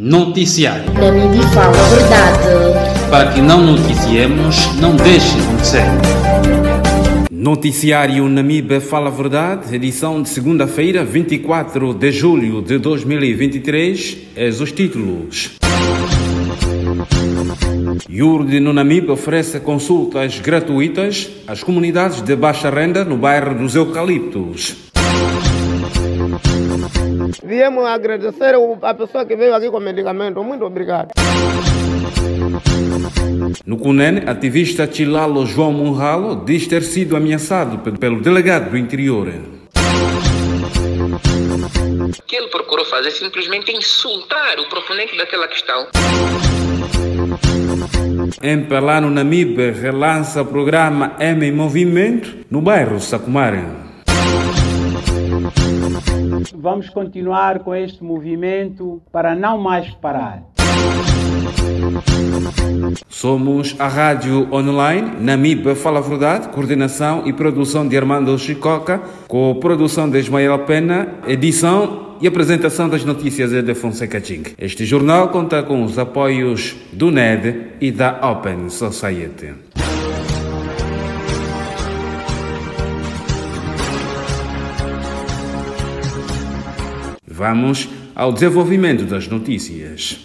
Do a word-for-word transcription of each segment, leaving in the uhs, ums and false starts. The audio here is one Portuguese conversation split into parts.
Noticiário. Namíbia fala a verdade. Para que não noticiemos, não deixe de acontecer. Noticiário Namíbia Fala a Verdade, edição de segunda-feira, vinte e quatro de julho de dois mil e vinte e três. Eis os títulos. I U R D no Namíbia oferece consultas gratuitas às comunidades de baixa renda no bairro dos Eucaliptos. Viemos agradecer a pessoa que veio aqui com medicamento. Muito obrigado. No Cunene, ativista Chilalo João Munhalo diz ter sido ameaçado pelo delegado do interior. O que ele procurou fazer simplesmente insultar o proponente daquela questão. M P L A no Namíbia relança o programa M em Movimento no bairro Sacumari. Vamos continuar com este movimento para não mais parar. Somos a rádio online Namíbia Fala a Verdade, coordenação e produção de Armando Chicoca, com produção de Ismael Pena, edição e apresentação das notícias de Fonseca Ching. Este jornal conta com os apoios do N E D e da Open Society. Vamos ao desenvolvimento das notícias.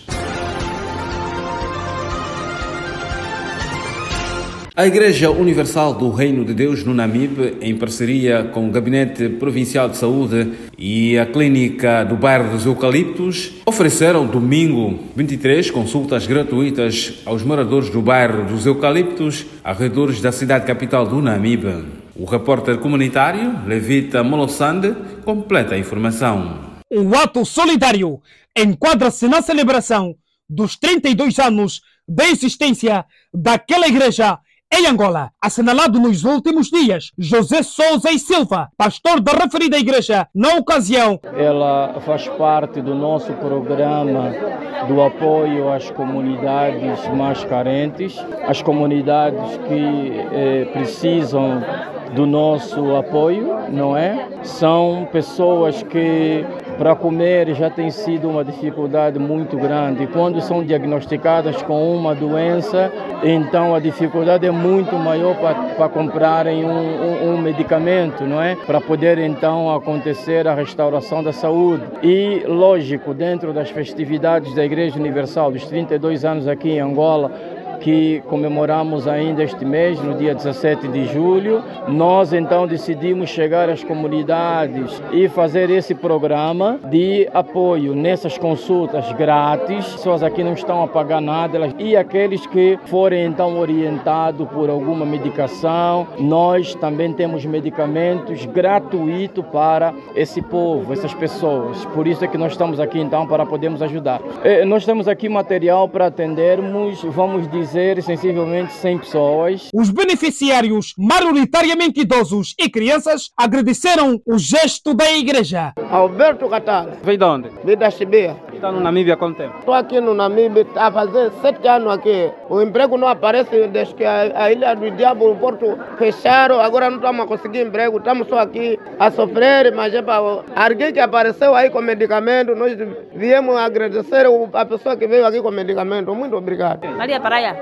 A Igreja Universal do Reino de Deus no Namíbia, em parceria com o Gabinete Provincial de Saúde e a Clínica do Bairro dos Eucaliptos, ofereceram domingo vinte e três consultas gratuitas aos moradores do Bairro dos Eucaliptos, arredores da cidade capital do Namíbia. O repórter comunitário, Levita Molossande, completa a informação. O ato solidário enquadra-se na celebração dos trinta e dois anos da existência daquela igreja em Angola, assinalado nos últimos dias. José Souza e Silva, pastor da referida igreja, na ocasião. Ela faz parte do nosso programa do apoio às comunidades mais carentes, às comunidades que eh, precisam do nosso apoio, não é? São pessoas que para comer já tem sido uma dificuldade muito grande. E quando são diagnosticadas com uma doença, então a dificuldade é muito maior para, para comprarem um, um, um medicamento, não é? Para poder então acontecer a restauração da saúde. E, lógico, dentro das festividades da Igreja Universal, dos trinta e dois anos aqui em Angola, que comemoramos ainda este mês, no dia dezessete de julho, nós então decidimos chegar às comunidades e fazer esse programa de apoio nessas consultas grátis. As pessoas aqui não estão a pagar nada, e aqueles que forem então orientados por alguma medicação, nós também temos medicamentos gratuitos para esse povo, essas pessoas. Por isso é que nós estamos aqui então para podermos ajudar. E nós temos aqui material para atendermos, vamos dizer, sensivelmente cem pessoas. Os beneficiários, maioritariamente idosos e crianças, agradeceram o gesto da igreja. Alberto Catala. Veio de onde? Veio da Chibia. Está no Namíbia há quanto tempo? Estou aqui no Namíbia, está a fazer sete anos aqui. O emprego não aparece desde que a, a Ilha do Diabo, o Porto fecharam. Agora não estamos a conseguir emprego, estamos só aqui a sofrer, mas é para alguém que apareceu aí com medicamento. Nós viemos agradecer a pessoa que veio aqui com medicamento. Muito obrigado. Maria Paraia.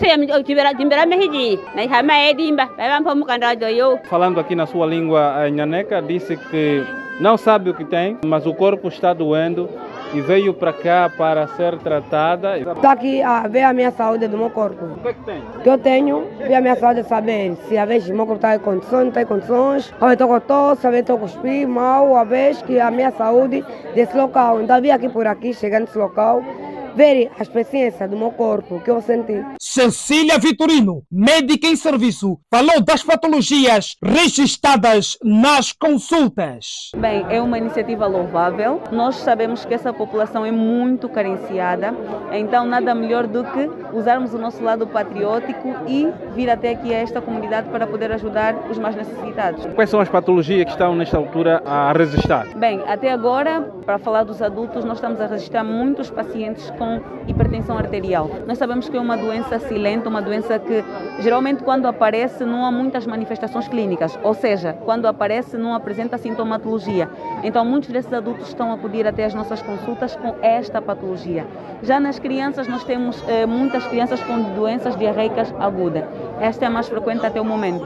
Falando aqui na sua língua nhaneca, disse que não sabe o que tem, mas o corpo está doendo e veio para cá para ser tratada. Estou aqui a ver a minha saúde do meu corpo. O que é que tem? O que eu tenho, ver a minha saúde, saber se a vez o meu corpo está em condições, não está em condições, ou eu estou com tosse, ou eu estou com espirro mal, a vez que a minha saúde desse local. Então vim aqui por aqui, chegando nesse local, ver a experiência do meu corpo, o que eu senti. Cecília Vitorino, médica em serviço, falou das patologias registradas nas consultas. Bem, é uma iniciativa louvável. Nós sabemos que essa população é muito carenciada, então nada melhor do que usarmos o nosso lado patriótico e vir até aqui a esta comunidade para poder ajudar os mais necessitados. Quais são as patologias que estão nesta altura a registrar? Bem, até agora, para falar dos adultos, nós estamos a registrar muitos pacientes com hipertensão arterial. Nós sabemos que é uma doença silente, uma doença que geralmente quando aparece não há muitas manifestações clínicas, ou seja, quando aparece não apresenta sintomatologia. Então muitos desses adultos estão a acudir até as nossas consultas com esta patologia. Já nas crianças nós temos eh, muitas crianças com doenças diarreicas agudas. Esta é a mais frequente até o momento.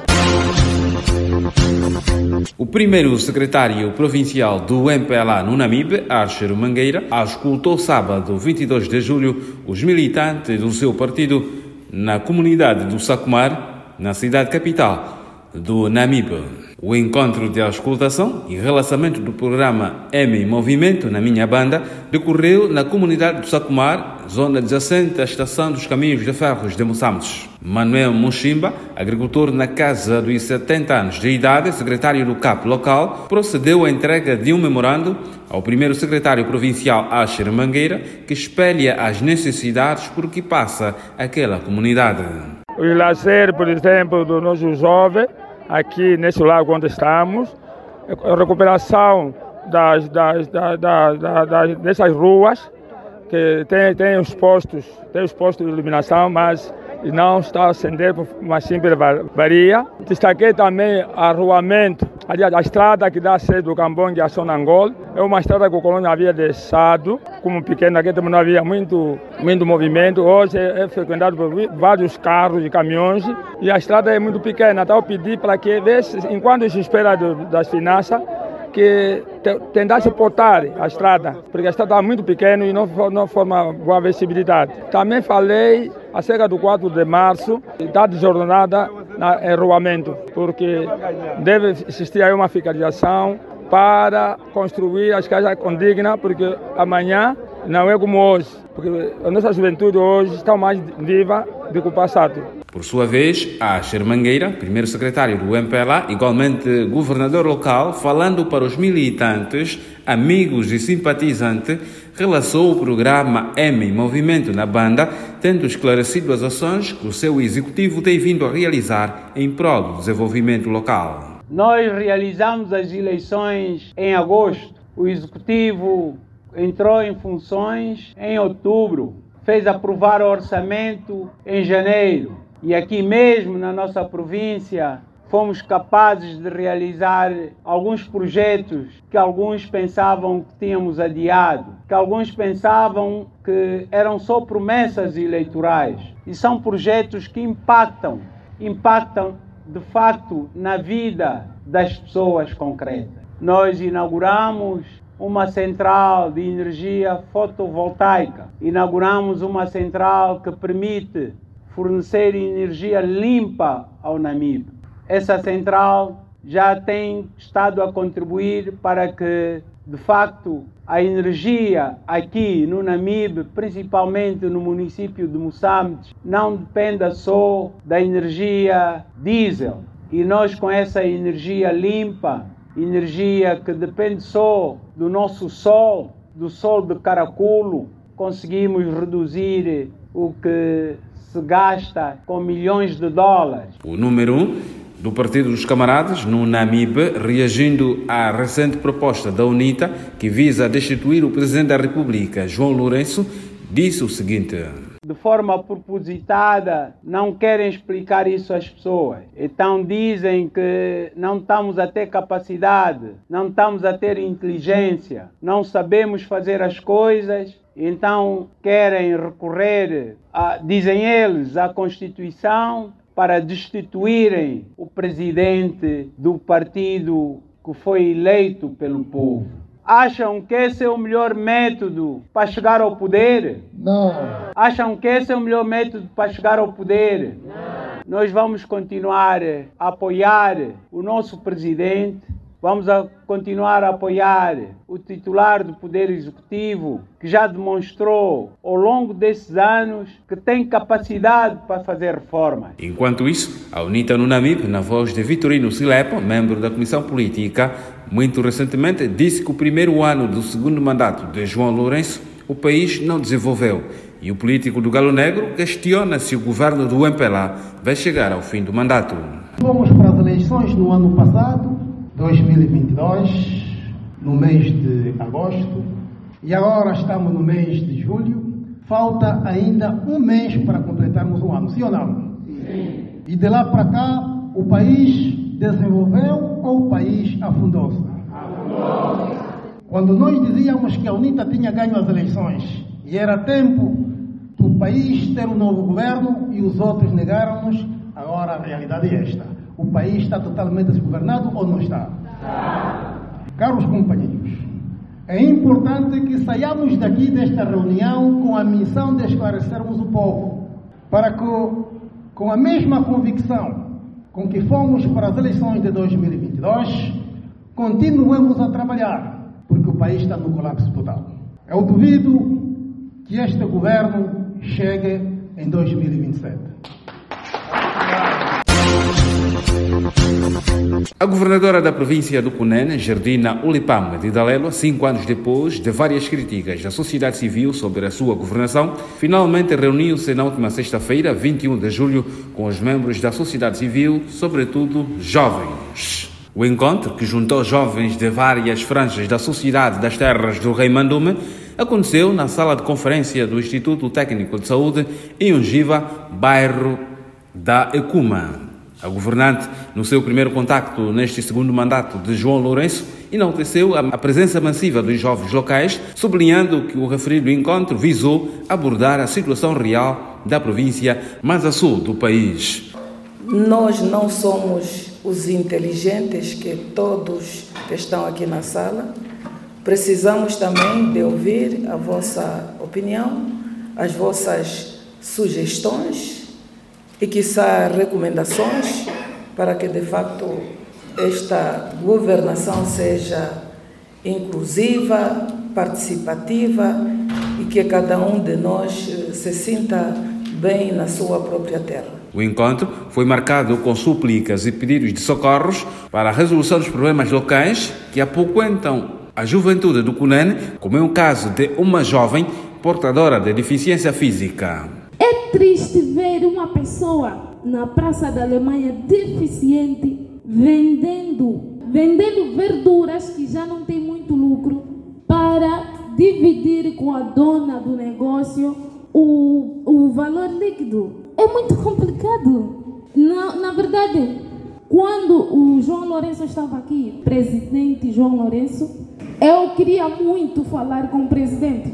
O primeiro secretário provincial do M P L A no Namibe, Asher Mangueira, auscultou sábado, vinte e dois de julho, os militantes do seu partido na comunidade do Sacomar, na cidade capital do Namibe. O encontro de auscultação e relançamento do programa M em Movimento na Minha Banda decorreu na comunidade do Sacomar, zona adjacente à estação dos caminhos de ferros de Moçambique. Manuel Mushimba, agricultor na casa dos setenta anos de idade, secretário do C A P local, procedeu à entrega de um memorando ao primeiro secretário provincial Asher Mangueira, que espelha as necessidades por que passa aquela comunidade. O lazer, por exemplo, do nosso jovem, aqui nesse lago onde estamos, a recuperação das, das, das, das, das, dessas ruas, que tem, tem os postos, tem os postos de iluminação, mas não está a acender por uma simples varia. Destaquei também arruamento, aliás, a estrada que dá acesso do Cambongue a Sonangol. É uma estrada que o colônia havia deixado, como pequena, aqui também não havia muito, muito movimento. Hoje é, é frequentado por vários carros e caminhões e a estrada é muito pequena. Então eu pedi para que, enquanto se espera do, das finanças, que tentasse portar a estrada, porque a estrada é muito pequena e não, não forma boa visibilidade. Também falei acerca do quatro de março, da jornada na enruamento, porque deve existir aí uma fiscalização para construir as casas condignas, porque amanhã não é como hoje, porque a nossa juventude hoje está mais viva do que o passado. Por sua vez, Asher Mangueira, primeiro secretário do M P L A, igualmente governador local, falando para os militantes, amigos e simpatizantes, relaçou o programa M em Movimento na banda, tendo esclarecido as ações que o seu executivo tem vindo a realizar em prol do desenvolvimento local. Nós realizamos as eleições em agosto. O executivo entrou em funções em outubro, fez aprovar o orçamento em janeiro. E aqui mesmo na nossa província fomos capazes de realizar alguns projetos que alguns pensavam que tínhamos adiado, que alguns pensavam que eram só promessas eleitorais. E são projetos que impactam, impactam de facto na vida das pessoas concretas. Nós inauguramos uma central de energia fotovoltaica, inauguramos uma central que permite fornecer energia limpa ao Namibe. Essa central já tem estado a contribuir para que, de facto, a energia aqui no Namibe, principalmente no município de Moçambique, não dependa só da energia diesel. E nós, com essa energia limpa, energia que depende só do nosso sol, do sol de caraculo, conseguimos reduzir o que se gasta com milhões de dólares. O número um do Partido dos Camaradas, no Namibe, reagindo à recente proposta da UNITA, que visa destituir o Presidente da República, João Lourenço, disse o seguinte: de forma propositada, não querem explicar isso às pessoas. Então dizem que não estamos a ter capacidade, não estamos a ter inteligência, não sabemos fazer as coisas. Então querem recorrer, a, dizem eles, à Constituição para destituírem o presidente do partido que foi eleito pelo povo. Acham que esse é o melhor método para chegar ao poder? Não. Acham que esse é o melhor método para chegar ao poder? Não. Nós vamos continuar a apoiar o nosso presidente, vamos a continuar a apoiar o titular do Poder Executivo, que já demonstrou ao longo desses anos que tem capacidade para fazer reformas. Enquanto isso, a UNITA no Namibe, na voz de Vitorino Silepo, membro da Comissão Política, muito recentemente disse que o primeiro ano do segundo mandato de João Lourenço o país não desenvolveu. E o político do Galo Negro questiona se o governo do M P L A vai chegar ao fim do mandato. Fomos para as eleições no ano passado, dois mil e vinte e dois, no mês de agosto, e agora estamos no mês de julho. falta ainda um mês para completarmos o ano, sim ou não? Sim. E de lá para cá, o país desenvolveu ou o país afundou-se? Afundou-se. Quando nós dizíamos que a UNITA tinha ganho as eleições e era tempo do país ter um novo governo e os outros negaram-nos, agora a realidade é esta. O país está totalmente desgovernado ou não está? Está. Caros companheiros, é importante que saiamos daqui desta reunião com a missão de esclarecermos o povo, para que, com a mesma convicção com que fomos para as eleições de dois mil e vinte e dois, continuemos a trabalhar, porque o país está no colapso total. Eu duvido que este governo chegue em dois mil e vinte e sete. A governadora da província do Cunene, Gerdina Ulipam de Dalelo, cinco anos depois de várias críticas da sociedade civil sobre a sua governação, finalmente reuniu-se na última sexta-feira, vinte e um de julho, com os membros da sociedade civil, sobretudo jovens. O encontro, que juntou jovens de várias franjas da sociedade das terras do Rei Mandume, aconteceu na sala de conferência do Instituto Técnico de Saúde em Ungiva, bairro da Ecuma. A governante, no seu primeiro contacto neste segundo mandato de João Lourenço, enalteceu a presença massiva dos jovens locais, sublinhando que o referido encontro visou abordar a situação real da província mais a sul do país. Nós não somos os inteligentes que todos que estão aqui na sala. Precisamos também de ouvir a vossa opinião, as vossas sugestões e, quiçá, recomendações para que, de facto, esta governação seja inclusiva, participativa e que cada um de nós se sinta bem na sua própria terra. O encontro foi marcado com súplicas e pedidos de socorros para a resolução dos problemas locais que apoquentam a juventude do Cunene, como é o caso de uma jovem portadora de deficiência física. É triste ver uma pessoa na Praça da Alemanha deficiente vendendo, vendendo verduras que já não tem muito lucro para dividir com a dona do negócio o, o valor líquido. É muito complicado. Na, na verdade, quando o João Lourenço estava aqui, presidente João Lourenço, eu queria muito falar com o presidente.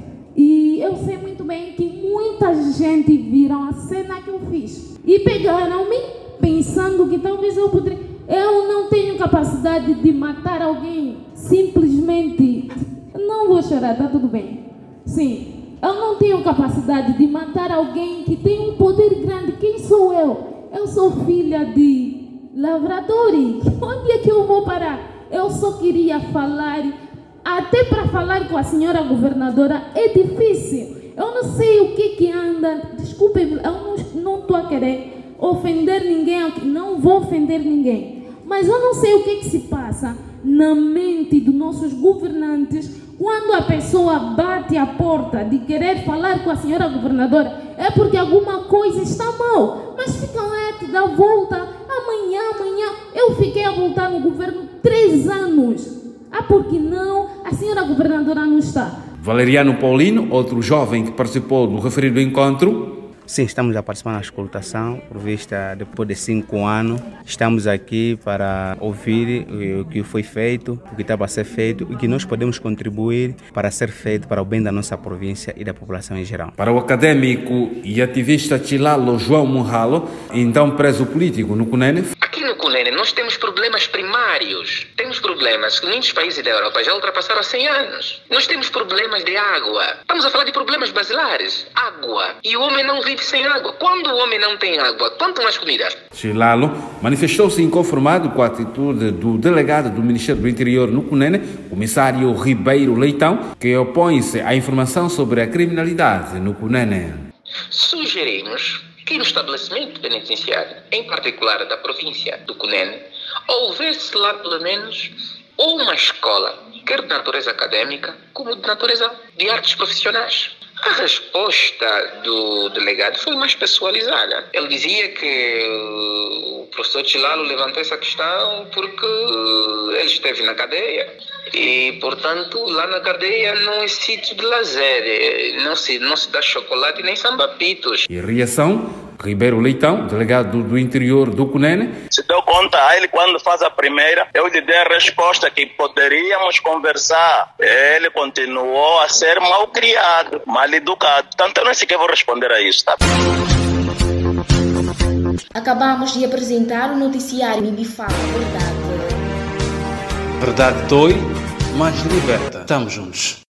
E eu sei muito bem que muita gente viram a cena que eu fiz e pegaram-me pensando que talvez eu poderia... Eu não tenho capacidade de matar alguém simplesmente... Não vou chorar, tá tudo bem. Sim, eu não tenho capacidade de matar alguém que tem um poder grande. Quem sou eu? Eu sou filha de lavradores. Onde é que eu vou parar? Eu só queria falar... Até para falar com a senhora governadora é difícil. Eu não sei o que que anda. Desculpem, eu não estou a querer ofender ninguém aqui. Não vou ofender ninguém. Mas eu não sei o que que se passa na mente dos nossos governantes quando a pessoa bate a porta de querer falar com a senhora governadora. É porque alguma coisa está mal. Mas ficam lá, te dá volta. Amanhã, amanhã. Eu fiquei a voltar no governo três anos. Ah, porque não? A senhora governadora não está. Valeriano Paulino, outro jovem que participou do referido encontro. Sim, estamos a participar na escutação, por vista depois de cinco anos. Estamos aqui para ouvir o que foi feito, o que estava a ser feito e que nós podemos contribuir para ser feito para o bem da nossa província e da população em geral. Para o académico e ativista Chilalo João Munhalo, então preso político no Cunene. Aqui no Cunene nós temos problemas primários. Temos problemas que muitos países da Europa já ultrapassaram há cem anos. Nós temos problemas de água. Estamos a falar de problemas basilares. Água. E o homem não vive sem água. Quando o homem não tem água, quanto mais comida? Chilalo manifestou-se inconformado com a atitude do delegado do Ministério do Interior no Cunene, comissário Ribeiro Leitão, que opõe-se à informação sobre a criminalidade no Cunene. Sugerimos que no estabelecimento penitenciário, em particular da província do Cunene, houvesse lá pelo menos uma escola, quer de natureza acadêmica, como de natureza de artes profissionais. A resposta do delegado foi mais pessoalizada. Ele dizia que o professor Chilalo levantou essa questão porque ele esteve na cadeia E, portanto, lá na cadeia não é sítio de lazer, não se, não se dá chocolate nem samba-pitos. E reação? Ribeiro Leitão, delegado do interior do CUNEN. Se deu conta, ele quando faz a primeira, eu lhe dei a resposta que poderíamos conversar. Ele continuou a ser mal criado, mal educado. Tanto eu não sei que eu vou responder a isso, tá? Acabamos de apresentar o noticiário M I B Fala Verdade. Verdade dói, mas liberta. Estamos juntos.